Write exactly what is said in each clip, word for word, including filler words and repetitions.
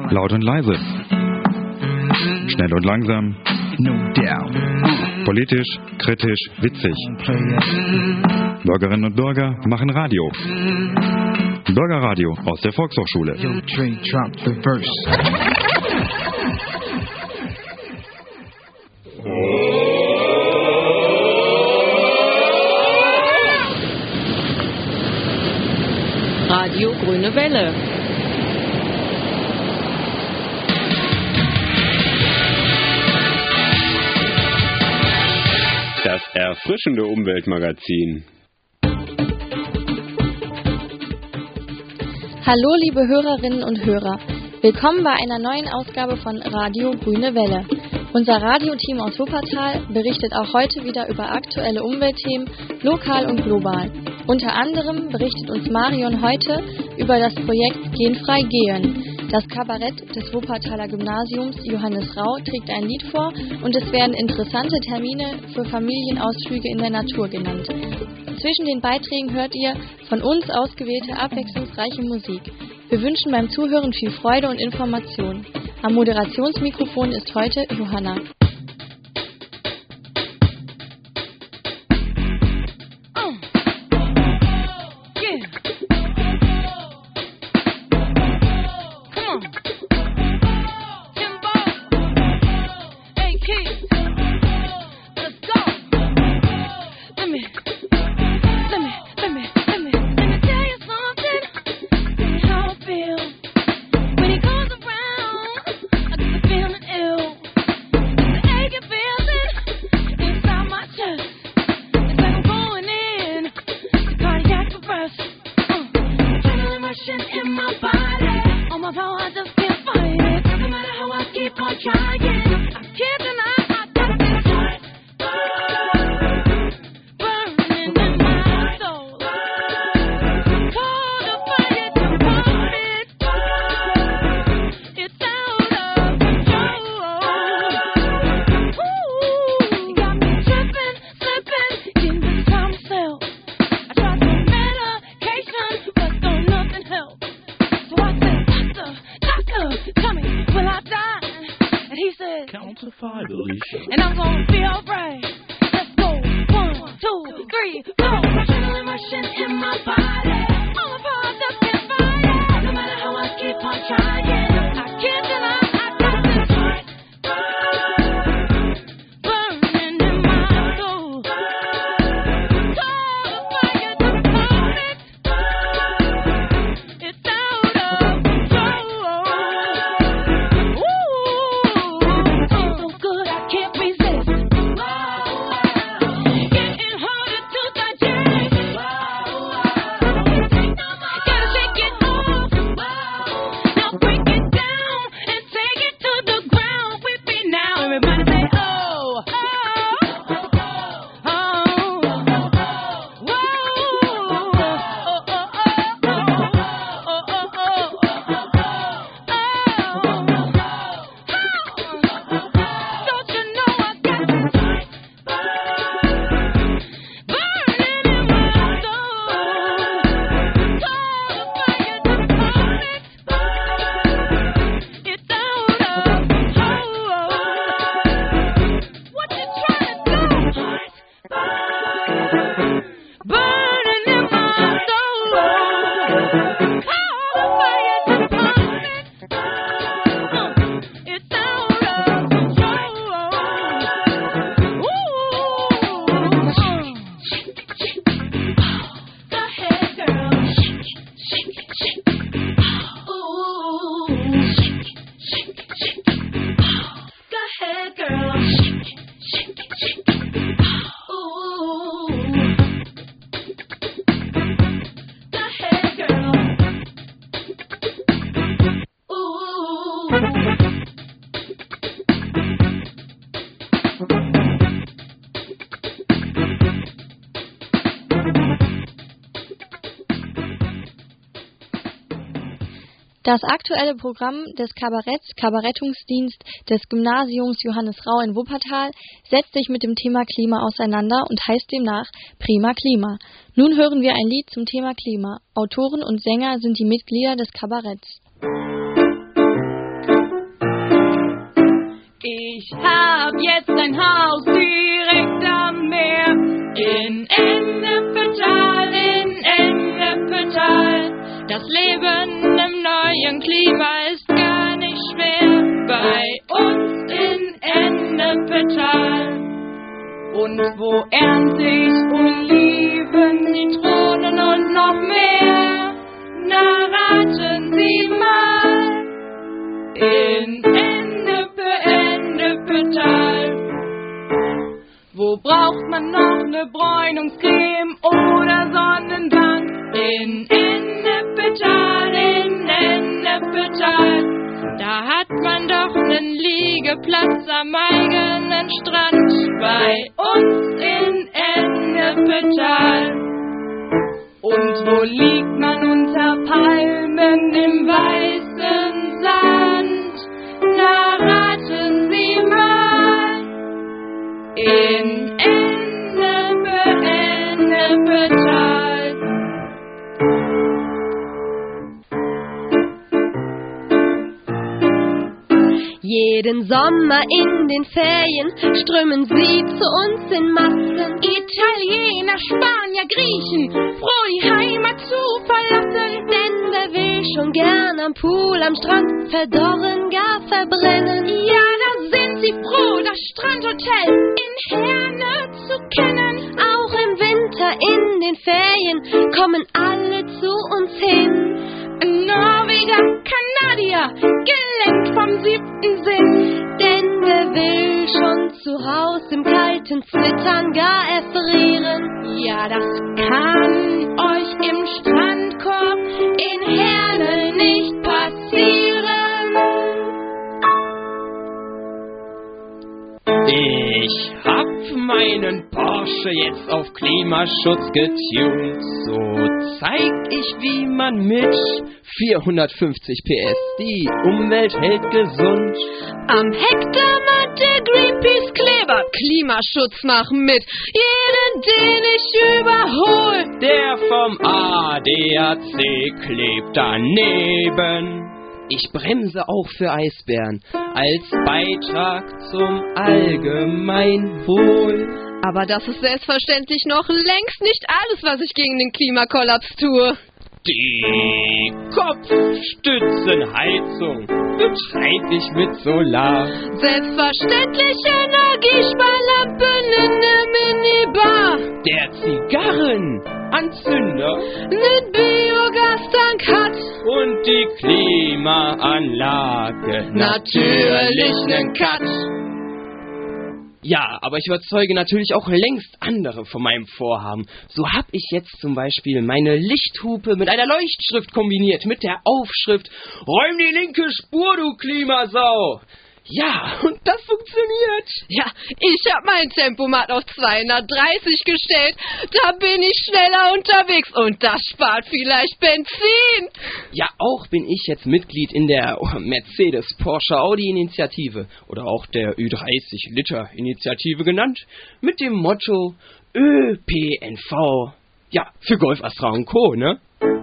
Laut und leise. Schnell und langsam. Politisch, kritisch, witzig. Bürgerinnen und Bürger machen Radio. Bürgerradio aus der Volkshochschule. Radio Grüne Welle. Das erfrischende Umweltmagazin. Hallo liebe Hörerinnen und Hörer, willkommen bei einer neuen Ausgabe von Radio Grüne Welle. Unser Radioteam aus Wuppertal berichtet auch heute wieder über aktuelle Umweltthemen, lokal und global. Unter anderem berichtet uns Marion heute über das Projekt Genfrei Gehen. Das Kabarett des Wuppertaler Gymnasiums Johannes Rau trägt ein Lied vor und es werden interessante Termine für Familienausflüge in der Natur genannt. Zwischen den Beiträgen hört ihr von uns ausgewählte abwechslungsreiche Musik. Wir wünschen beim Zuhören viel Freude und Information. Am Moderationsmikrofon ist heute Johanna. And I'm gonna be alright. Let's go. One, two, three, go. Adrenaline rushing in my body. All the parts up in fire. No matter how I keep on trying, I can't deny I got this heart burning in my soul. Call the fire department. It's out of control. Ooh, so good I can't resist. Getting harder to digest. Gotta shake it off. Now break it down and take it to the ground with me now. Everybody say oh, oh, oh, whoa, oh, oh, oh, oh, oh, oh. Don't you know I got this heart burning in my soul? Call the fire department. It's out of control. What you trying to do? Burning in my soul. Call the fire department. It's out of control. Ooh. Go ahead, girl. Ooh. Go ahead, girl. Ooh. Go ahead, girl. Ooh. Das aktuelle Programm des Kabaretts Kabarettungsdienst des Gymnasiums Johannes Rau in Wuppertal setzt sich mit dem Thema Klima auseinander und heißt demnach Prima Klima. Nun hören wir ein Lied zum Thema Klima. Autoren und Sänger sind die Mitglieder des Kabaretts. Ich hab jetzt ein Haus direkt am Meer. In Ennepetal, in Ennepetal. Das Leben im neuen Klima ist gar nicht schwer. Bei uns in Ennepetal. Und wo ernte ich Oliven, Zitronen und noch mehr? Na, raten Sie mal. In Ennepe, Ennepetal. Wo braucht man noch ne Bräunungscreme oder Sonnenbank? In Ennepetal, in Ennepetal. Da hat man doch nen Liegeplatz am eigenen Strand. Bei uns in Ennepetal. Und wo liegt man unter Palmen im weißen Sand? Na, raten Sie mal. In Ennepe, Ennepetal. Jeden Sommer in den Ferien strömen sie zu uns in Massen. Italiener, Spanier, Griechen, froh die Heimat zu verlassen. Denn wer will schon gern am Pool, am Strand verdorren, gar verbrennen. Ja, da sind sie froh, das Strandhotel in Herne zu kennen. Auch im Winter in den Ferien kommen alle zu uns hin. Norweger, Kanadier, gelenkt vom siebten Sinn. Denn wer will schon zu Haus im kalten Zittern gar erfrieren? Ja, das kann euch im Strandkorb in Herne nicht passieren. Ich hab meinen Porsche jetzt auf Klimaschutz getuned. So zeig ich, wie man mit vierhundertfünfzig P S die Umwelt hält gesund. Am Hektarmatte Greenpeace Kleber, Klimaschutz mach mit. Jeden, den ich überhol, Der vom A D A C klebt daneben. Ich bremse auch für Eisbären als Beitrag zum Allgemeinwohl. aber das ist selbstverständlich noch längst nicht alles, was ich gegen den Klimakollaps tue. Die Kopfstützenheizung betreibe ich mit Solar. Selbstverständlich Energiesparlampen in der Minibar. Der Zigarrenanzünder Nen Biogastank hat und die Klimaanlage natürlich nen Cut. Ja, aber ich überzeuge natürlich auch längst andere von meinem Vorhaben. So hab ich jetzt zum Beispiel meine Lichthupe mit einer Leuchtschrift kombiniert, mit der Aufschrift "Räum die linke Spur, du Klimasau!" Ja, und das funktioniert. Ja, ich hab mein Tempomat auf zweihundertdreißig gestellt. Da bin ich schneller unterwegs und das spart vielleicht Benzin. Ja, auch bin ich jetzt Mitglied in der Mercedes-Porsche-Audi-Initiative oder auch der Ü dreißig Liter Initiative genannt, mit dem Motto Ö P N V. Ja, für Golf, Astra und Co., ne?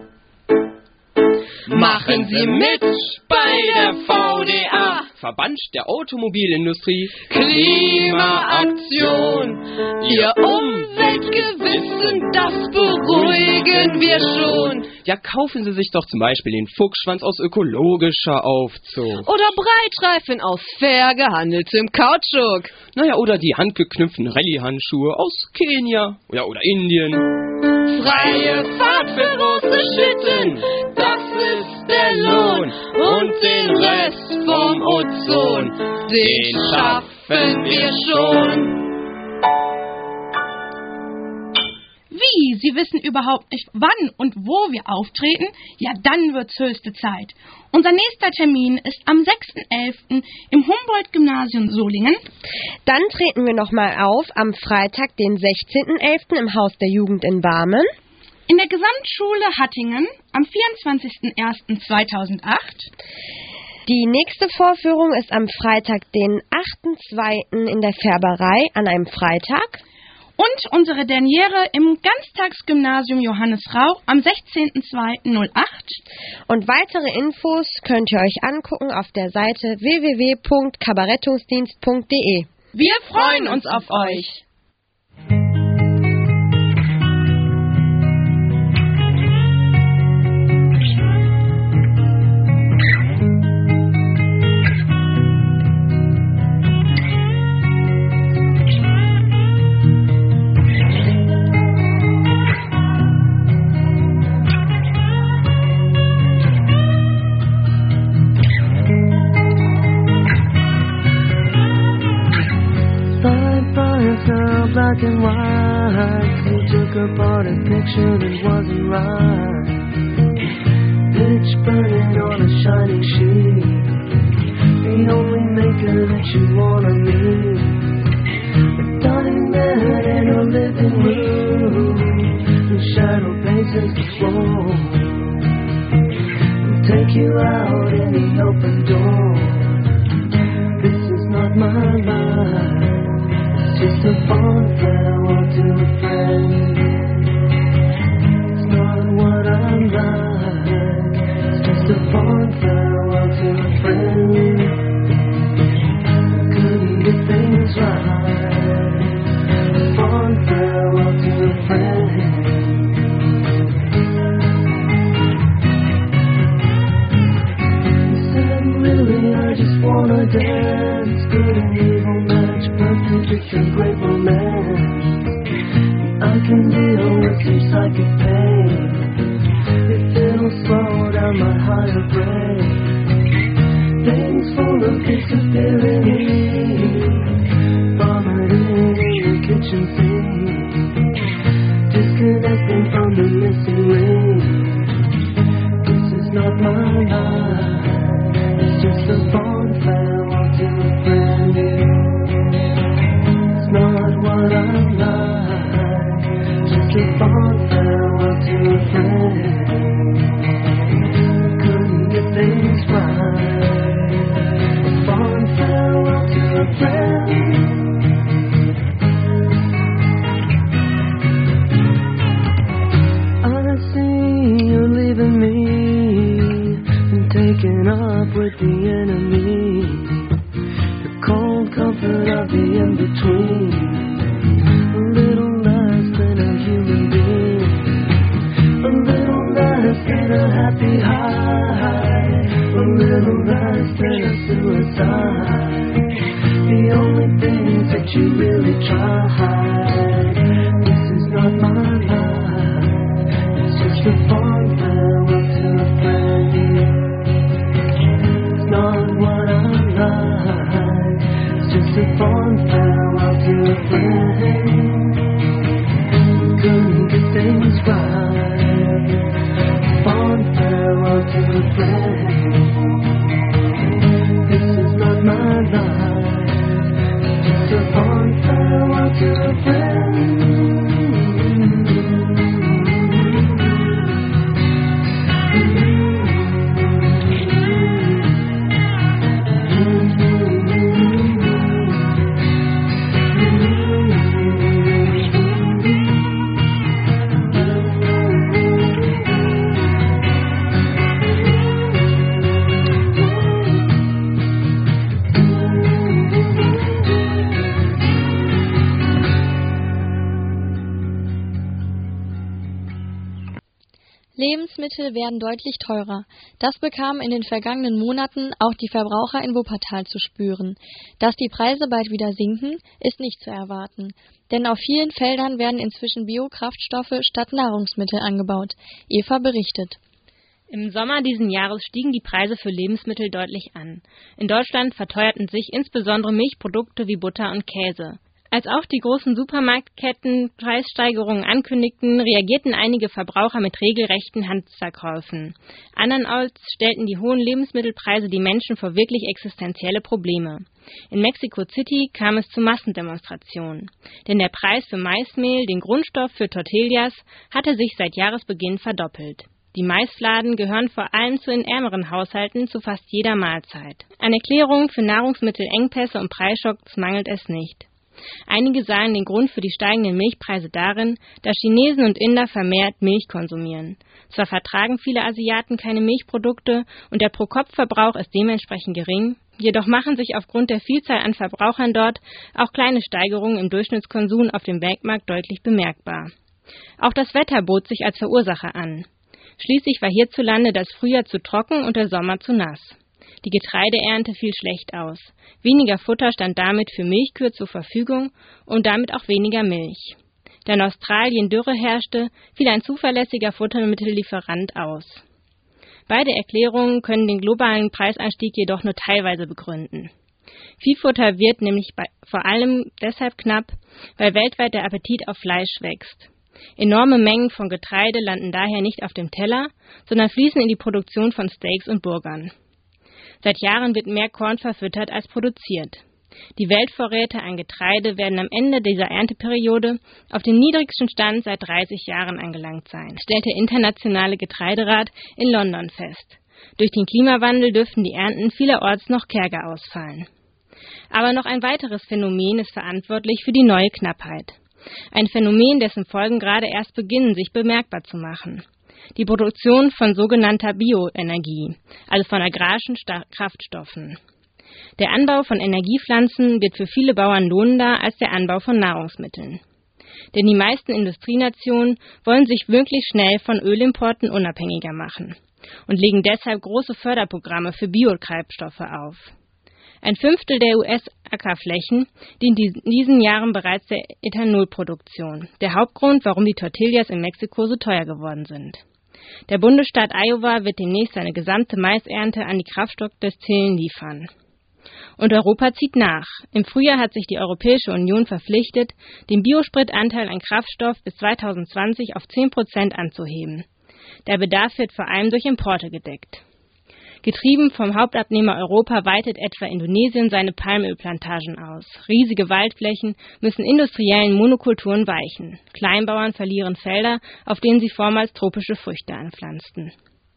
Machen Sie mit bei der V D A, Verband der Automobilindustrie. Klimaaktion, Ihr Umweltgewissen, das beruhigen wir schon. Ja, kaufen Sie sich doch zum Beispiel den Fuchsschwanz aus ökologischer Aufzucht. Oder Breitreifen aus fair gehandeltem Kautschuk. Naja, oder die handgeknüpften Rallye-Handschuhe aus Kenia ja, oder Indien. Freie Fahrt für große Schlitten, das ist der Lohn. Und den Rest vom Ozon, den schaffen wir schon. Wie? Sie wissen überhaupt nicht, wann und wo wir auftreten? Ja, dann wird's höchste Zeit. Unser nächster Termin ist am sechsten elften im Humboldt-Gymnasium Solingen. Dann treten wir nochmal auf am Freitag, den sechzehnten elften im Haus der Jugend in Barmen. In der Gesamtschule Hattingen am vierundzwanzigsten ersten zweitausendacht. Die nächste Vorführung ist am Freitag, den achten zweiten in der Färberei an einem Freitag. Und unsere Derniere im Ganztagsgymnasium Johannes Rauch am sechzehnten zweiten null acht. Und weitere Infos könnt ihr euch angucken auf der Seite w w w punkt kabarettungsdienst punkt d e. Wir freuen uns auf euch. Black and white, you took apart a picture that wasn't right. Pitch burning on a shining sheet, the only maker that you wanna meet. A dying man in a living room, the shadow paces the floor. We'll take you out in the open door. This is not my life. Just a fond farewell to a friend. It's not what I'm like. It's just a fond farewell to a friend. Couldn't get things right. A fond farewell to a friend. You said, really, I just wanna dance. Good and evil match, perfect. It's a great romance. I can deal with some psychic pain if it'll slow down my higher brain. Things full of disappearing, vomiting in the kitchen sink, disconnecting from the missing link. This is not my life. It's just a fond farewell to a friend. Not what I'm like, just a fond farewell to a friend. Couldn't get things right, a fond farewell to a friend. I see you're leaving me and taking up with the enemy. Cold comfort of the in-between, a little less than a human being, a little less than a happy high, a little less than a suicide. The only things that you really tried. This is not my life. It's just a fond farewell to a friend. It's not what I'm like. Just a fond farewell to a friend. Couldn't get things right. Fond farewell to a friend. This is not my life. Just a fond farewell to a friend. Lebensmittel werden deutlich teurer. Das bekamen in den vergangenen Monaten auch die Verbraucher in Wuppertal zu spüren. Dass die Preise bald wieder sinken, ist nicht zu erwarten. Denn auf vielen Feldern werden inzwischen Biokraftstoffe statt Nahrungsmittel angebaut. Eva berichtet. Im Sommer diesen Jahres stiegen die Preise für Lebensmittel deutlich an. In Deutschland verteuerten sich insbesondere Milchprodukte wie Butter und Käse. Als auch die großen Supermarktketten Preissteigerungen ankündigten, reagierten einige Verbraucher mit regelrechten Hamsterkäufen. Andernorts stellten die hohen Lebensmittelpreise die Menschen vor wirklich existenzielle Probleme. In Mexico City kam es zu Massendemonstrationen. Denn der Preis für Maismehl, den Grundstoff für Tortillas, hatte sich seit Jahresbeginn verdoppelt. Die Maisfladen gehören vor allem zu den ärmeren Haushalten zu fast jeder Mahlzeit. An Erklärungen für Nahrungsmittelengpässe und Preisschocks mangelt es nicht. Einige sahen den Grund für die steigenden Milchpreise darin, dass Chinesen und Inder vermehrt Milch konsumieren. Zwar vertragen viele Asiaten keine Milchprodukte und der Pro-Kopf-Verbrauch ist dementsprechend gering, jedoch machen sich aufgrund der Vielzahl an Verbrauchern dort auch kleine Steigerungen im Durchschnittskonsum auf dem Weltmarkt deutlich bemerkbar. Auch das Wetter bot sich als Verursacher an. Schließlich war hierzulande das Frühjahr zu trocken und der Sommer zu nass. Die Getreideernte fiel schlecht aus. Weniger Futter stand damit für Milchkühe zur Verfügung und damit auch weniger Milch. Da in Australien Dürre herrschte, fiel ein zuverlässiger Futtermittellieferant aus. Beide Erklärungen können den globalen Preisanstieg jedoch nur teilweise begründen. Viehfutter wird nämlich bei, vor allem deshalb knapp, weil weltweit der Appetit auf Fleisch wächst. Enorme Mengen von Getreide landen daher nicht auf dem Teller, sondern fließen in die Produktion von Steaks und Burgern. Seit Jahren wird mehr Korn verfüttert als produziert. Die Weltvorräte an Getreide werden am Ende dieser Ernteperiode auf den niedrigsten Stand seit dreißig Jahren angelangt sein, stellt der Internationale Getreiderat in London fest. Durch den Klimawandel dürften die Ernten vielerorts noch kärger ausfallen. Aber noch ein weiteres Phänomen ist verantwortlich für die neue Knappheit. Ein Phänomen, dessen Folgen gerade erst beginnen, sich bemerkbar zu machen. Die Produktion von sogenannter Bioenergie, also von agrarischen Sta- Kraftstoffen. Der Anbau von Energiepflanzen wird für viele Bauern lohnender als der Anbau von Nahrungsmitteln. Denn die meisten Industrienationen wollen sich wirklich schnell von Ölimporten unabhängiger machen und legen deshalb große Förderprogramme für Biotreibstoffe auf. Ein Fünftel der U S-Ackerflächen dient in diesen Jahren bereits der Ethanolproduktion, der Hauptgrund, warum die Tortillas in Mexiko so teuer geworden sind. Der Bundesstaat Iowa wird demnächst seine gesamte Maisernte an die Kraftstoffdestillen liefern. Und Europa zieht nach. Im Frühjahr hat sich die Europäische Union verpflichtet, den Biospritanteil an Kraftstoff bis zweitausendzwanzig auf zehn Prozent anzuheben. Der Bedarf wird vor allem durch Importe gedeckt. Getrieben vom Hauptabnehmer Europa weitet etwa Indonesien seine Palmölplantagen aus. Riesige Waldflächen müssen industriellen Monokulturen weichen. Kleinbauern verlieren Felder, auf denen sie vormals tropische Früchte anpflanzten.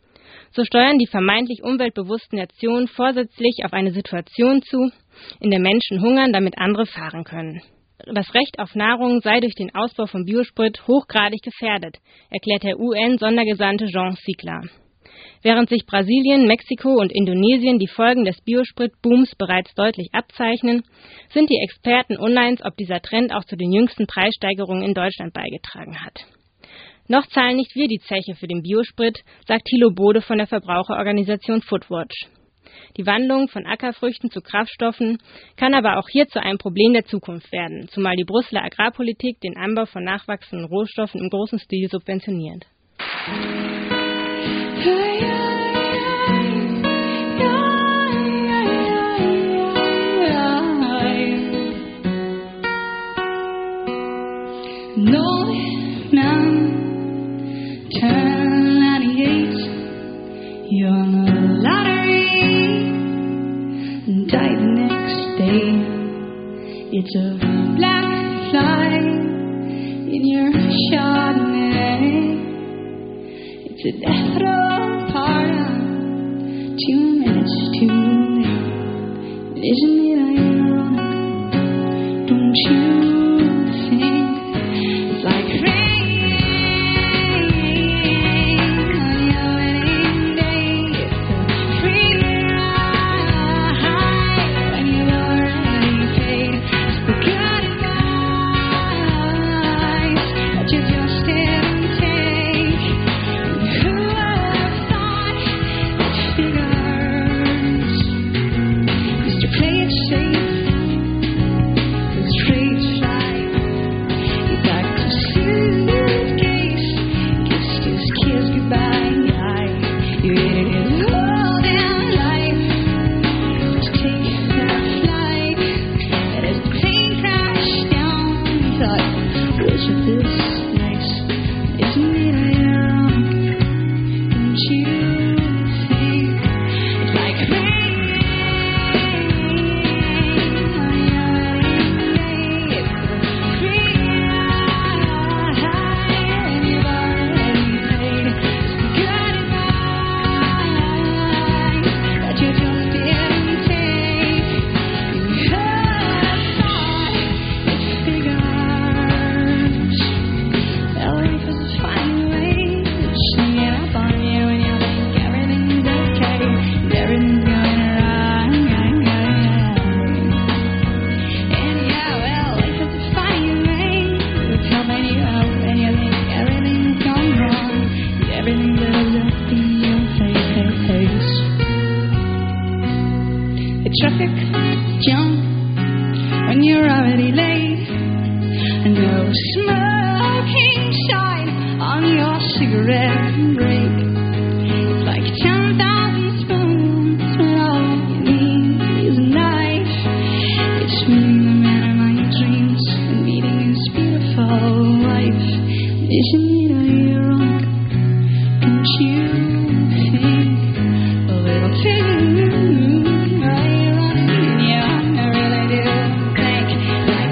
So steuern die vermeintlich umweltbewussten Nationen vorsätzlich auf eine Situation zu, in der Menschen hungern, damit andere fahren können. Das Recht auf Nahrung sei durch den Ausbau von Biosprit hochgradig gefährdet, erklärt der U N-Sondergesandte Jean Ziegler. Während sich Brasilien, Mexiko und Indonesien die Folgen des Biosprit-Booms bereits deutlich abzeichnen, sind die Experten uneins, ob dieser Trend auch zu den jüngsten Preissteigerungen in Deutschland beigetragen hat. Noch zahlen nicht wir die Zeche für den Biosprit, sagt Thilo Bode von der Verbraucherorganisation Foodwatch. Die Wandlung von Ackerfrüchten zu Kraftstoffen kann aber auch hier zu einem Problem der Zukunft werden, zumal die Brüsseler Agrarpolitik den Anbau von nachwachsenden Rohstoffen im großen Stil subventioniert. Turn ninety-eight, you're on the lottery, die the next day. It's a black fly in your Chardonnay. It's a death row pardon, two minutes too late. Isn't it ironic? Don't you think it's like rain? Play it traffic jam when you're already late. No smoking shine on your cigarette break. It's like ten thousand spoons when all you need is a knife. It's meeting the man of my dreams and meeting his beautiful wife. Isn't it ironic? Don't you think a little too ironic? Yeah, I really do think like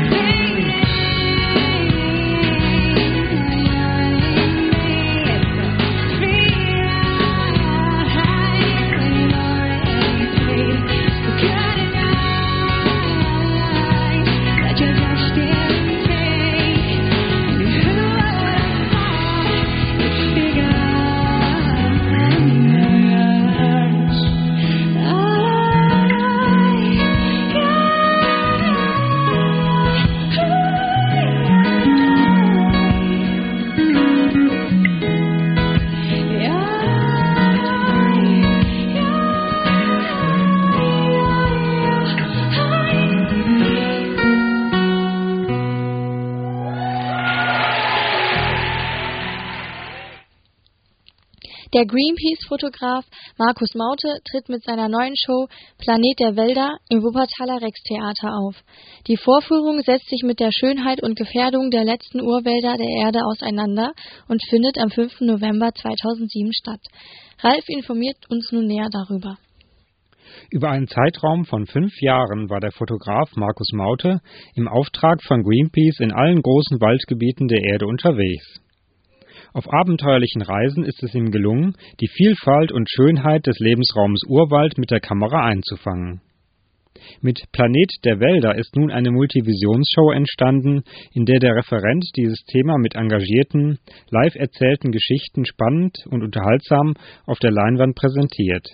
Der Greenpeace-Fotograf Markus Maute tritt mit seiner neuen Show Planet der Wälder im Wuppertaler Rex-Theater auf. Die Vorführung setzt sich mit der Schönheit und Gefährdung der letzten Urwälder der Erde auseinander und findet am fünften November zweitausendsieben statt. Ralf informiert uns nun näher darüber. Über einen Zeitraum von fünf Jahren war der Fotograf Markus Maute im Auftrag von Greenpeace in allen großen Waldgebieten der Erde unterwegs. Auf abenteuerlichen Reisen ist es ihm gelungen, die Vielfalt und Schönheit des Lebensraumes Urwald mit der Kamera einzufangen. Mit Planet der Wälder ist nun eine Multivisionsshow entstanden, in der der Referent dieses Thema mit engagierten, live erzählten Geschichten spannend und unterhaltsam auf der Leinwand präsentiert.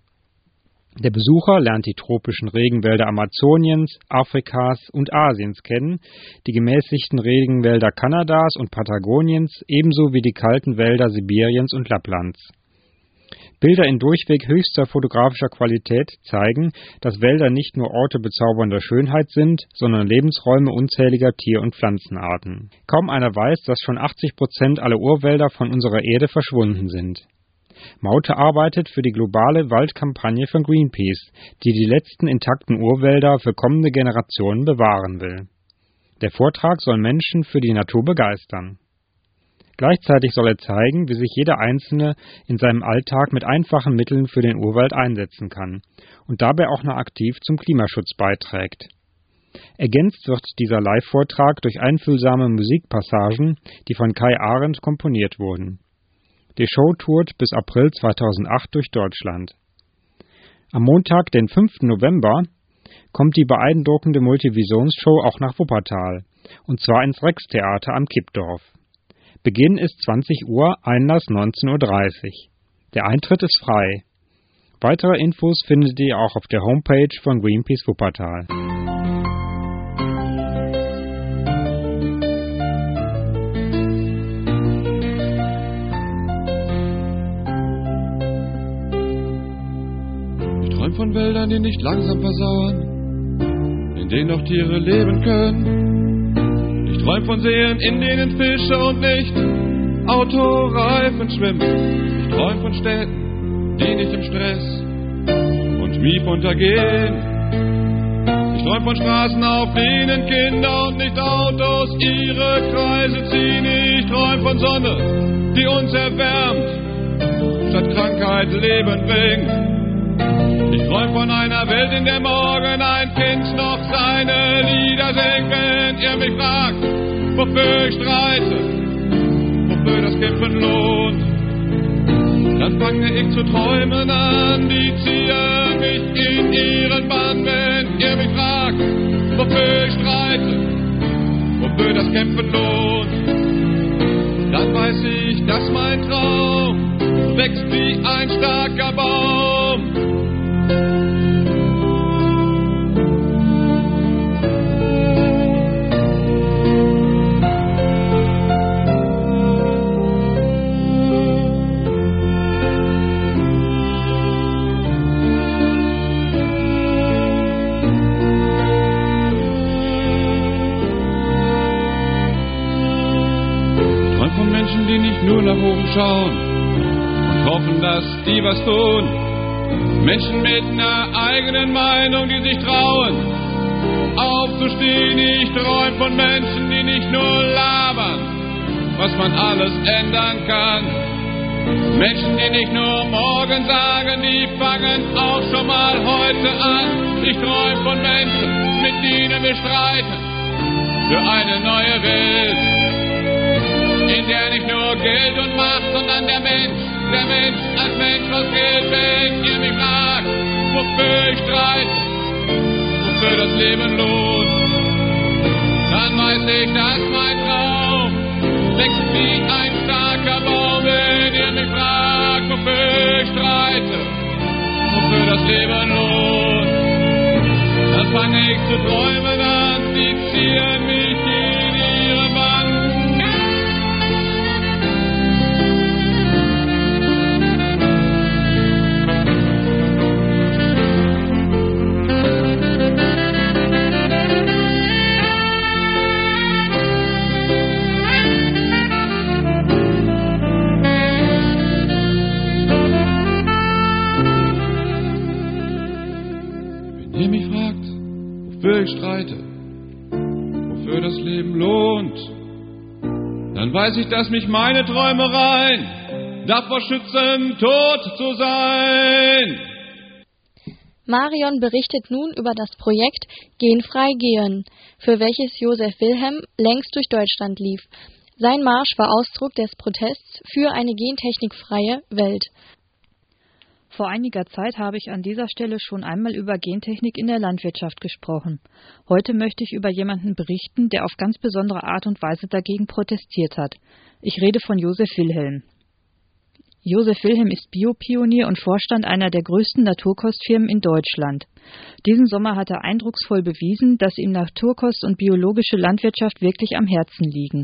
Der Besucher lernt die tropischen Regenwälder Amazoniens, Afrikas und Asiens kennen, die gemäßigten Regenwälder Kanadas und Patagoniens ebenso wie die kalten Wälder Sibiriens und Lapplands. Bilder in durchweg höchster fotografischer Qualität zeigen, dass Wälder nicht nur Orte bezaubernder Schönheit sind, sondern Lebensräume unzähliger Tier- und Pflanzenarten. Kaum einer weiß, dass schon achtzig Prozent aller Urwälder von unserer Erde verschwunden sind. Maute arbeitet für die globale Waldkampagne von Greenpeace, die die letzten intakten Urwälder für kommende Generationen bewahren will. Der Vortrag soll Menschen für die Natur begeistern. Gleichzeitig soll er zeigen, wie sich jeder Einzelne in seinem Alltag mit einfachen Mitteln für den Urwald einsetzen kann und dabei auch noch aktiv zum Klimaschutz beiträgt. Ergänzt wird dieser Live-Vortrag durch einfühlsame Musikpassagen, die von Kai Arendt komponiert wurden. Die Show tourt bis April zweitausendacht durch Deutschland. Am Montag, den fünften November, kommt die beeindruckende Multivisionsshow auch nach Wuppertal, und zwar ins Rex-Theater am Kippdorf. Beginn ist zwanzig Uhr, Einlass neunzehn Uhr dreißig. Der Eintritt ist frei. Weitere Infos findet ihr auch auf der Homepage von Greenpeace Wuppertal. Von Wäldern, die nicht langsam versauern, in denen auch Tiere leben können. Ich träum von Seen, in denen Fische und nicht Autoreifen schwimmen. Ich träum von Städten, die nicht im Stress und Mief untergehen. Ich träum von Straßen, auf denen Kinder und nicht Autos ihre Kreise ziehen. Ich träum von Sonne, die uns erwärmt, statt Krankheit Leben bringt. Ich träum von einer Welt, in der morgen ein Kind noch seine Lieder singt. Wenn ihr mich fragt, wofür ich streite, wofür das Kämpfen lohnt, dann fange ich zu träumen an, die ziehen mich in ihren Bann. Wenn ihr mich fragt, wofür ich streite, wofür das Kämpfen lohnt, dann weiß ich, dass mein Traum wächst wie ein starker Baum. und hoffen, dass die was tun. Menschen mit einer eigenen Meinung, die sich trauen, aufzustehen. Ich träum von Menschen, die nicht nur labern, was man alles ändern kann. Menschen, die nicht nur morgen sagen, die fangen auch schon mal heute an. Ich träum von Menschen, mit denen wir streiten, für eine neue Welt, in der nicht nur Geld und Macht, sondern der Mensch, der Mensch als Mensch was gilt. Wenn ihr mich fragt, wofür ich streite, wofür das Leben lohnt, dann weiß ich, dass mein Traum wächst wie ein starker Baum. Wenn ihr mich fragt, wofür ich streite, wofür das Leben lohnt, dann fange ich zu träumen an, die ziehen mich in ihre Bann. Wenn ihr mich fragt, wofür ich streite, wofür das Leben lohnt, dann weiß ich, dass mich meine Träumereien davor schützen, tot zu sein. Marion berichtet nun über das Projekt Genfrei Gehen, für welches Josef Wilhelm längst durch Deutschland lief. Sein Marsch war Ausdruck des Protests für eine gentechnikfreie Welt. Vor einiger Zeit habe ich an dieser Stelle schon einmal über Gentechnik in der Landwirtschaft gesprochen. Heute möchte ich über jemanden berichten, der auf ganz besondere Art und Weise dagegen protestiert hat. Ich rede von Josef Wilhelm. Josef Wilhelm ist Biopionier und Vorstand einer der größten Naturkostfirmen in Deutschland. Diesen Sommer hat er eindrucksvoll bewiesen, dass ihm Naturkost und biologische Landwirtschaft wirklich am Herzen liegen.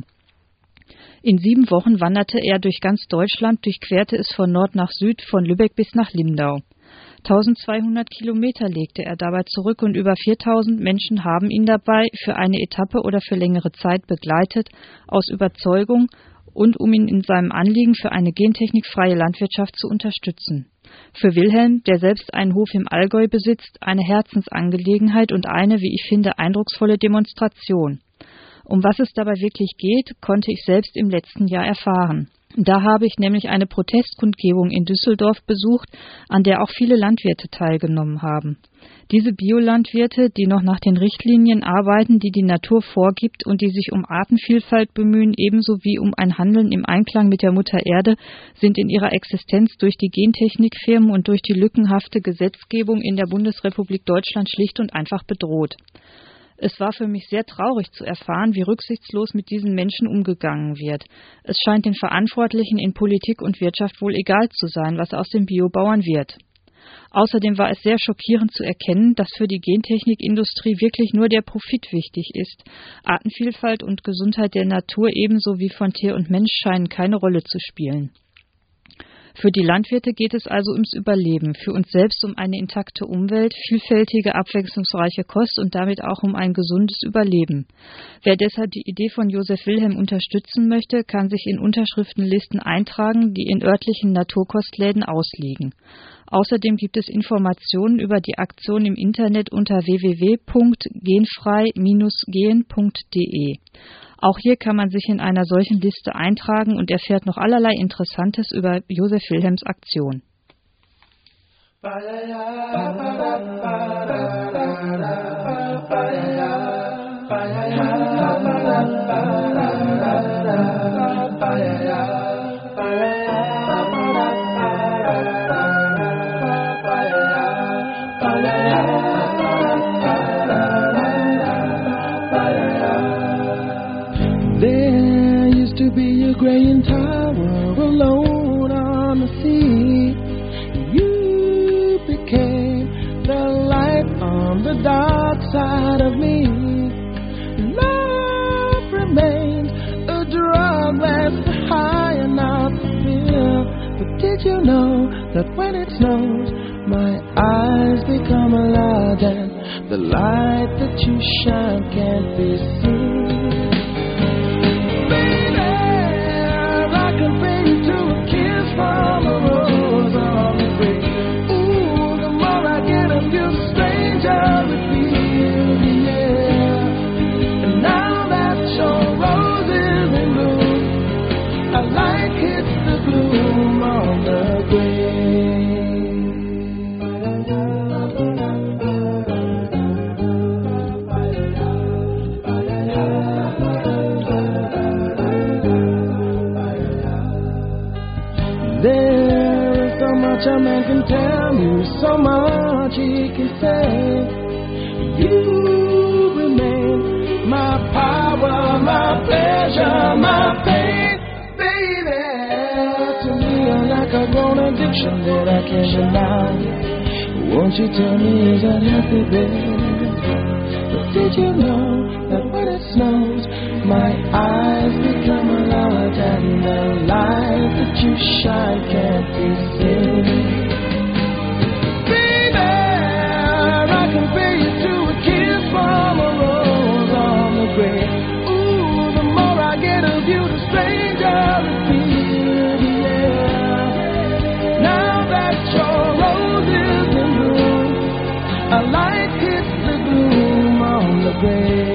In sieben Wochen wanderte er durch ganz Deutschland, durchquerte es von Nord nach Süd, von Lübeck bis nach Lindau. eintausendzweihundert Kilometer legte er dabei zurück und über viertausend Menschen haben ihn dabei für eine Etappe oder für längere Zeit begleitet, aus Überzeugung und um ihn in seinem Anliegen für eine gentechnikfreie Landwirtschaft zu unterstützen. Für Wilhelm, der selbst einen Hof im Allgäu besitzt, eine Herzensangelegenheit und eine, wie ich finde, eindrucksvolle Demonstration. Um was es dabei wirklich geht, konnte ich selbst im letzten Jahr erfahren. Da habe ich nämlich eine Protestkundgebung in Düsseldorf besucht, an der auch viele Landwirte teilgenommen haben. Diese Biolandwirte, die noch nach den Richtlinien arbeiten, die die Natur vorgibt und die sich um Artenvielfalt bemühen, ebenso wie um ein Handeln im Einklang mit der Mutter Erde, sind in ihrer Existenz durch die Gentechnikfirmen und durch die lückenhafte Gesetzgebung in der Bundesrepublik Deutschland schlicht und einfach bedroht. Es war für mich sehr traurig zu erfahren, wie rücksichtslos mit diesen Menschen umgegangen wird. Es scheint den Verantwortlichen in Politik und Wirtschaft wohl egal zu sein, was aus den Biobauern wird. Außerdem war es sehr schockierend zu erkennen, dass für die Gentechnikindustrie wirklich nur der Profit wichtig ist. Artenvielfalt und Gesundheit der Natur ebenso wie von Tier und Mensch scheinen keine Rolle zu spielen. Für die Landwirte geht es also ums Überleben, für uns selbst um eine intakte Umwelt, vielfältige, abwechslungsreiche Kost und damit auch um ein gesundes Überleben. Wer deshalb die Idee von Josef Wilhelm unterstützen möchte, kann sich in Unterschriftenlisten eintragen, die in örtlichen Naturkostläden ausliegen. Außerdem gibt es Informationen über die Aktion im Internet unter w w w punkt genfrei Bindestrich gehen punkt d e. Auch hier kann man sich in einer solchen Liste eintragen und erfährt noch allerlei Interessantes über Josef Wilhelms Aktion. There used to be a graying tower alone on the sea. You became the light on the dark side of me. Love remained a drug that's high enough to feel. But did you know that when it snows, my eyes become alive and the light that you shine can't be seen? Baby, I can bring you to a kiss from a rose. much a man can tell me, so much he can say. You remain my power, my pleasure, my pain, baby. To me, you're like a grown addiction that I can't deny. Won't you tell me, is that happy, baby? But did you know that when it snows, my eyes become a large and the light that you shine can't be seen? Baby, I compare you to a kiss from a rose on the grave. Ooh, the more I get of you, the stranger it feels, yeah. Now that your rose is in bloom, a light hits the gloom on the grave.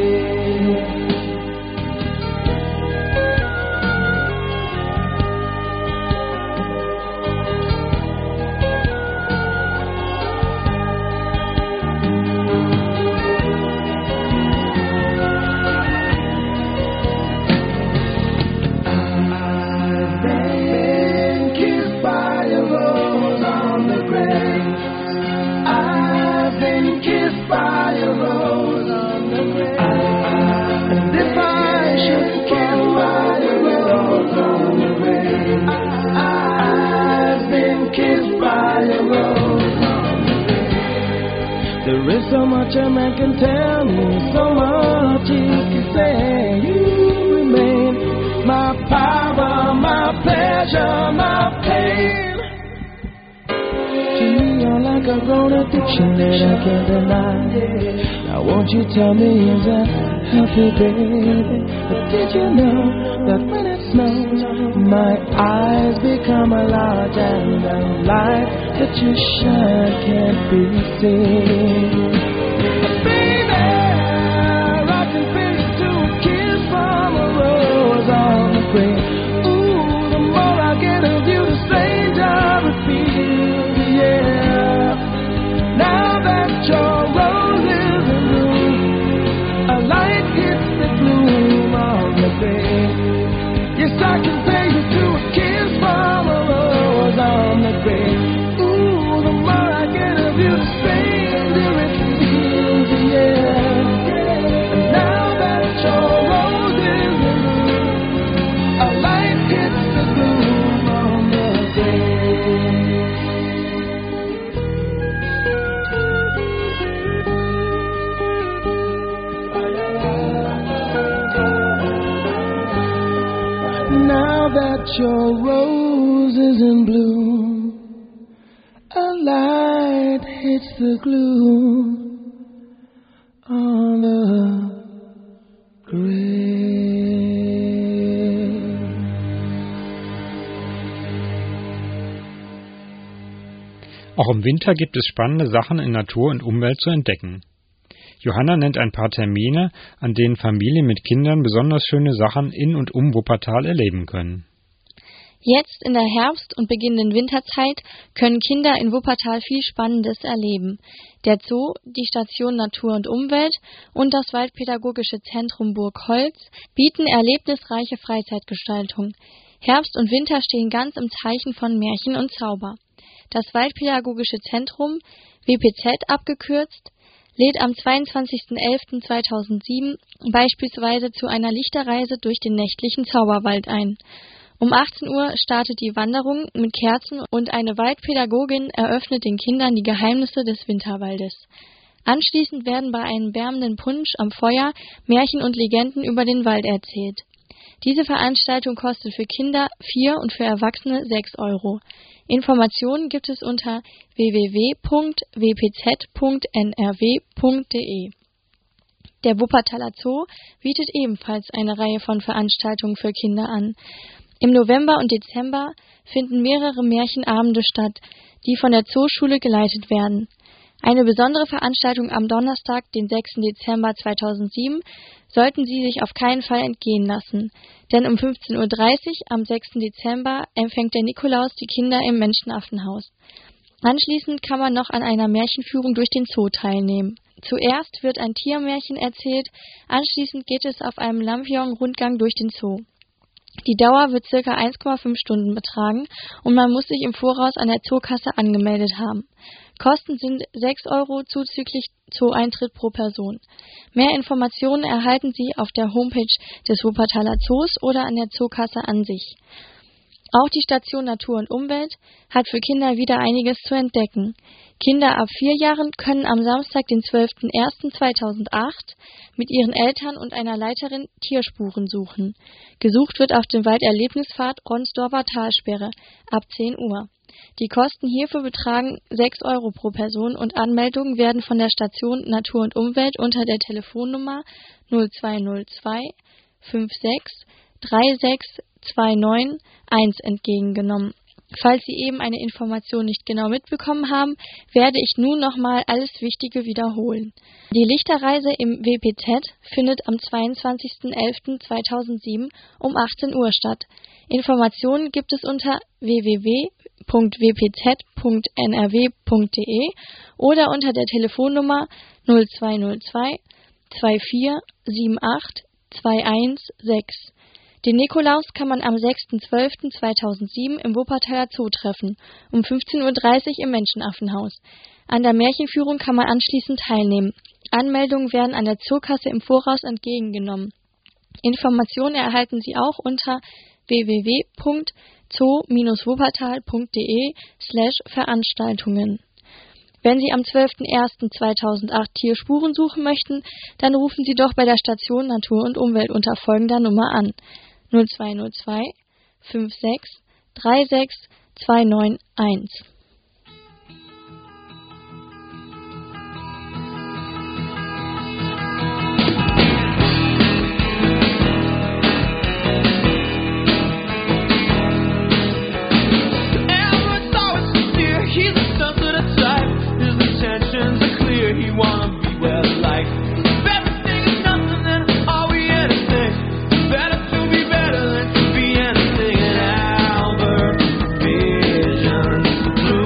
There is so much a man can tell me, so much he can say. You remain my power, my pleasure, my pain. To me, you're like a grown addiction that I can't deny. Now won't you tell me, is that happy, baby? But did you know that when it snows, my eyes become a large and the light that you shine can't be seen? Baby, I can feel you to a kiss from a rose on the grave. Ooh, the more I get of you, the stranger it feels, yeah. Now that your rose is in bloom, a light hits the gloom on the grave. Yes, I can pay you to a kiss from a rose on the grave. Ooh, the more I get of you, the stranger it feels, yeah. And now that your rose is in bloom, a light hits the gloom on the grave. Now that your rose is in bloom, a light hits the gloom on the grave. Auch im Winter gibt es spannende Sachen in Natur und Umwelt zu entdecken. Johanna nennt ein paar Termine, an denen Familien mit Kindern besonders schöne Sachen in und um Wuppertal erleben können. Jetzt in der Herbst- und beginnenden Winterzeit können Kinder in Wuppertal viel Spannendes erleben. Der Zoo, die Station Natur und Umwelt und das Waldpädagogische Zentrum Burgholz bieten erlebnisreiche Freizeitgestaltung. Herbst und Winter stehen ganz im Zeichen von Märchen und Zauber. Das Waldpädagogische Zentrum, W P Z abgekürzt, lädt am zweiundzwanzigsten elften zweitausendsieben beispielsweise zu einer Lichterreise durch den nächtlichen Zauberwald ein. Um achtzehn Uhr startet die Wanderung mit Kerzen und eine Waldpädagogin eröffnet den Kindern die Geheimnisse des Winterwaldes. Anschließend werden bei einem wärmenden Punsch am Feuer Märchen und Legenden über den Wald erzählt. Diese Veranstaltung kostet für Kinder vier und für Erwachsene sechs Euro. Informationen gibt es unter w w w punkt w p z punkt n r w punkt d e. Der Wuppertaler Zoo bietet ebenfalls eine Reihe von Veranstaltungen für Kinder an. Im November und Dezember finden mehrere Märchenabende statt, die von der Zooschule geleitet werden. Eine besondere Veranstaltung am Donnerstag, den sechsten Dezember zweitausendsieben, sollten Sie sich auf keinen Fall entgehen lassen, denn um fünfzehn Uhr dreißig am sechsten Dezember empfängt der Nikolaus die Kinder im Menschenaffenhaus. Anschließend kann man noch an einer Märchenführung durch den Zoo teilnehmen. Zuerst wird ein Tiermärchen erzählt, anschließend geht es auf einem Lampion-Rundgang durch den Zoo. Die Dauer wird ca. eins Komma fünf Stunden betragen und man muss sich im Voraus an der Zookasse angemeldet haben. Kosten sind sechs Euro zuzüglich Zoo-Eintritt pro Person. Mehr Informationen erhalten Sie auf der Homepage des Wuppertaler Zoos oder an der Zookasse an sich. Auch die Station Natur und Umwelt hat für Kinder wieder einiges zu entdecken. Kinder ab vier Jahren können am Samstag, den zwölften ersten zweitausendacht, mit ihren Eltern und einer Leiterin Tierspuren suchen. Gesucht wird auf dem Walderlebnispfad Ronsdorfer Talsperre ab zehn Uhr. Die Kosten hierfür betragen sechs Euro pro Person und Anmeldungen werden von der Station Natur und Umwelt unter der Telefonnummer null zwei null zwei fünf sechs drei sechs zwei neun eins entgegengenommen. Falls Sie eben eine Information nicht genau mitbekommen haben, werde ich nun nochmal alles Wichtige wiederholen. Die Lichterreise im W P Z findet am zweiundzwanzigsten elften zweitausendsieben um achtzehn Uhr statt. Informationen gibt es unter w w w punkt w p z punkt n r w punkt d e oder unter der Telefonnummer null zwei null zwei zwei vier sieben acht zwei eins sechs. Den Nikolaus kann man am sechsten zwölften zweitausendsieben im Wuppertaler Zoo treffen, um fünfzehn Uhr dreißig im Menschenaffenhaus. An der Märchenführung kann man anschließend teilnehmen. Anmeldungen werden an der Zookasse im Voraus entgegengenommen. Informationen erhalten Sie auch unter w w w punkt zoo Bindestrich wuppertal punkt d e slash Veranstaltungen. Wenn Sie am zwölften ersten zweitausendacht Tierspuren suchen möchten, dann rufen Sie doch bei der Station Natur und Umwelt unter folgender Nummer an: null zwei null zwei fünf sechs drei sechs zwei neun eins. He wanna be well liked. If everything is nothing, then are we anything? Better to be better than to be anything. And Albert Vision, blue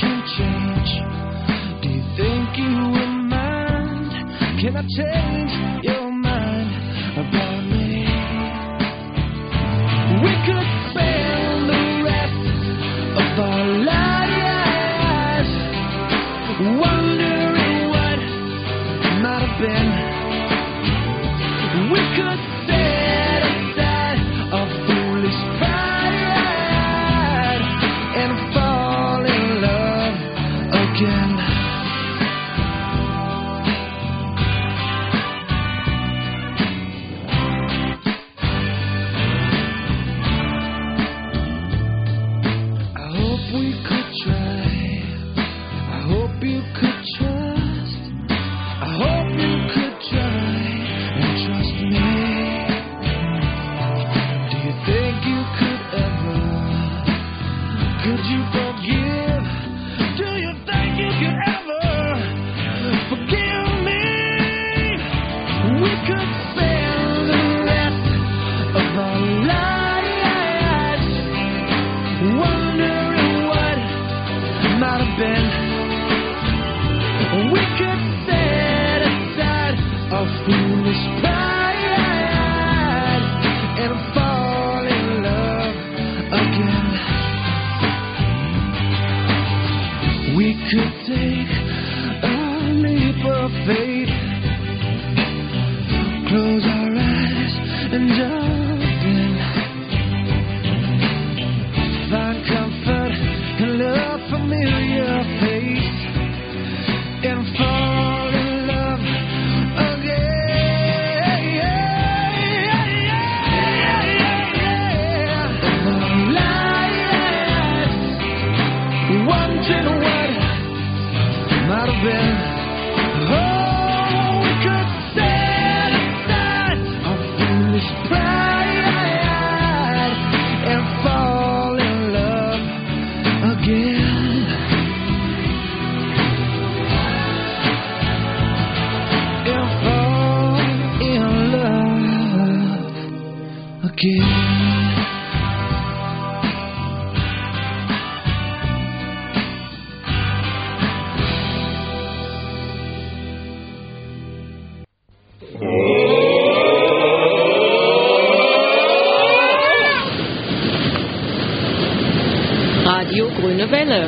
can change. Do you think you will mind? Can I change your mind about me? We could spend the rest of our lives wondering what might have been. We could set aside our foolish pride and fall in love again. I hope we could try. I hope you could trust. I hope you could try and trust me. Do you think you could ever? Could you forgive? Do you think you could ever forgive me? We could spend the rest of our lives wondering what might have been. We could set aside our foolish pride and fall in love again. We could take a leap of faith, close our eyes and jump in, find comfort in a familiar face and fall in love again. Our lives wondering what might have been. Oh, we could set aside our foolish pride and fall in love again. And fall in love again. Radio Grüne Welle.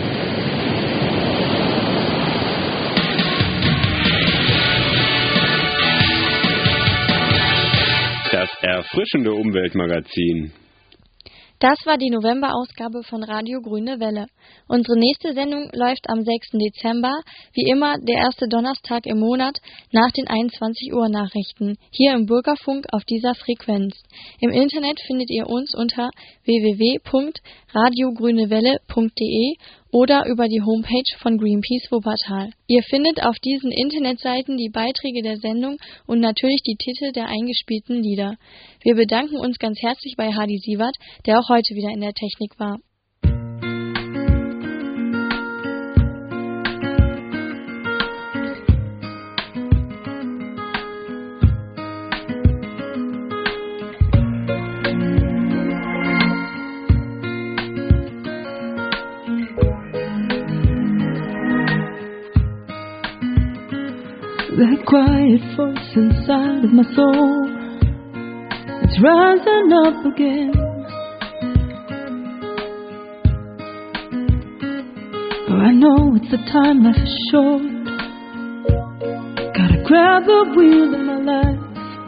Das erfrischende Umweltmagazin. Das war die Novemberausgabe von Radio Grüne Welle. Unsere nächste Sendung läuft am sechsten Dezember, wie immer der erste Donnerstag im Monat, nach den einundzwanzig Uhr Nachrichten, hier im Bürgerfunk auf dieser Frequenz. Im Internet findet ihr uns unter w w w punkt radio grüne welle punkt d e oder über die Homepage von Greenpeace Wuppertal. Ihr findet auf diesen Internetseiten die Beiträge der Sendung und natürlich die Titel der eingespielten Lieder. Wir bedanken uns ganz herzlich bei Hadi Sievert, der auch heute wieder in der Technik war. That quiet voice inside of my soul, it's rising up again. Oh, I know it's the time life is short. Gotta grab the wheel of my life.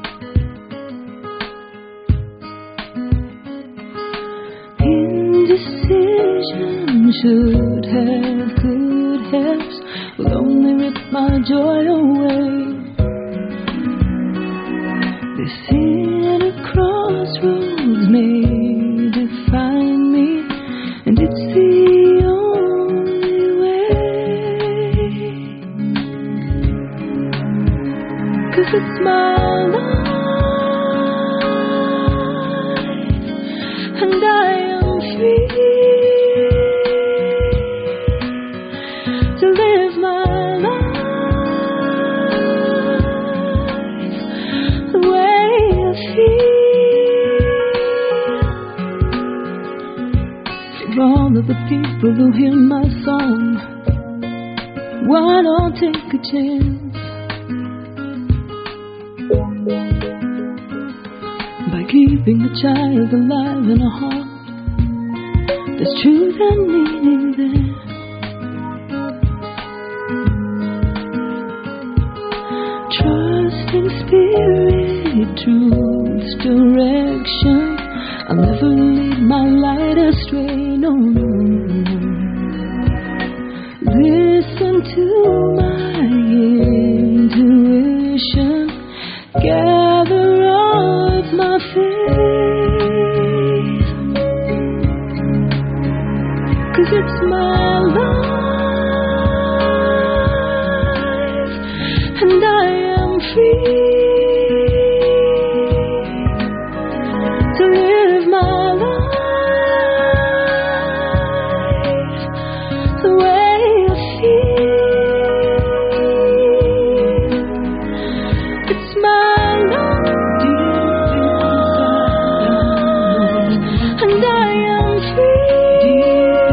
Indecision should have, could have, will only rip my joy away. This inner crossroads may define me, and it's the only way. 'Cause it's my life, and I am free to live my life the way I feel. For all of the people who hear my song, why not take a chance by keeping the child alive in a heart there's truth and meaning there. Trusting spirit, truth's direction. I'll never lead my light astray, no, no, no. Listen to my intuition, gather up my faith, 'cause it's my life, and I am free to live my life the way I feel. It's my life, and I am free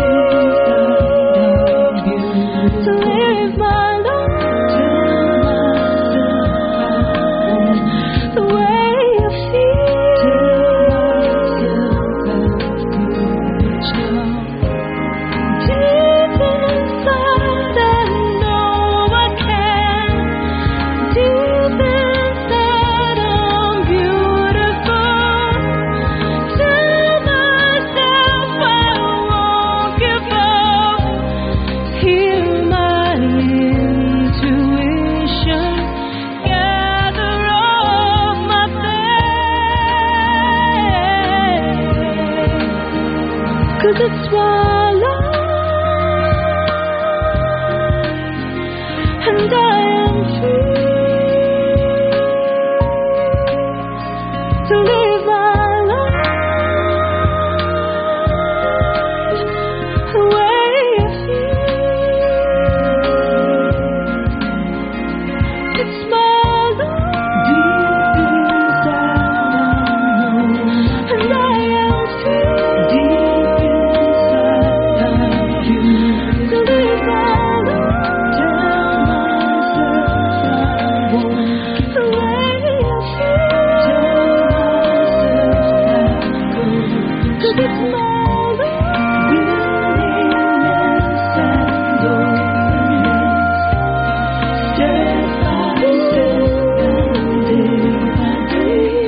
to live my life the way I feel. Deep inside I know I can. Deep inside I'm beautiful. Tell myself I won't give up. Hear my intuition, gather up my faith, 'cause it's my life, and I am free to live my life the way I feel. It's my life, deep inside, and I am free deep inside you to live my life. Tell myself I won't the way I feel. Tell myself I go, 'cause it's my life. Willingness and openness, step by step and day by day.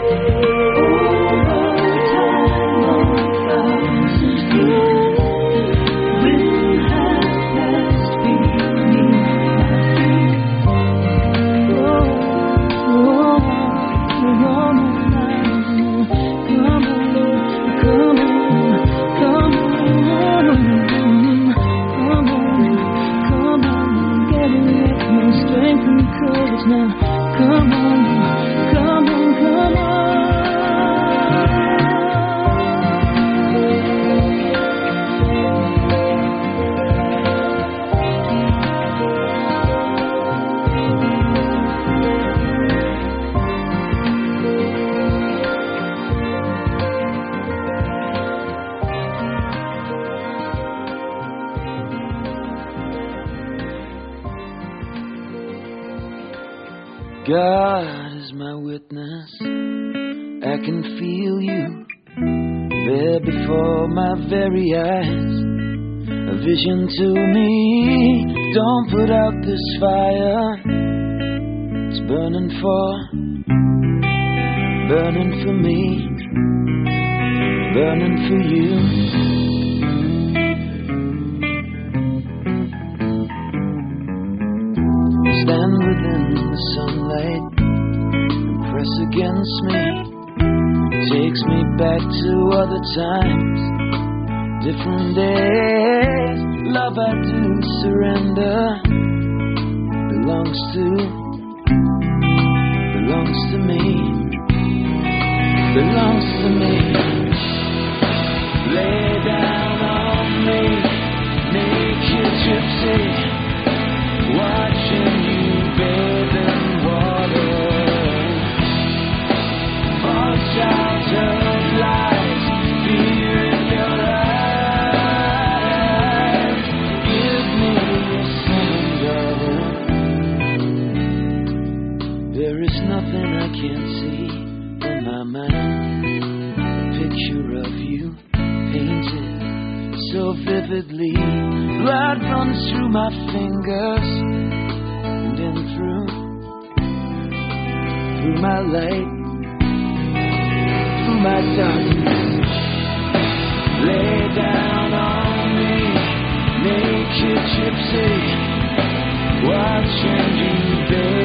Over time, on thousand years, will have passed beneath my feet. Oh, oh, come on, come on, come on, come on, come on, come on, get it with me, strength and courage now. Come on, come on, come on. God is my witness, I can feel you there before my very eyes. A vision to me, don't put out this fire. It's burning for, burning for me, burning for you. Stand within the sunlight and press against me. Takes me back to other times, different days. Love I do surrender, belongs to, belongs to me, belongs to me. Lay down on me, naked gypsy, watching you bathe in water. False childhood lies, fear in your eyes. Give me a surrender. blood runs through my fingers and then through, through my light, through my darkness. Lay down on me, naked gypsy, watching you, baby.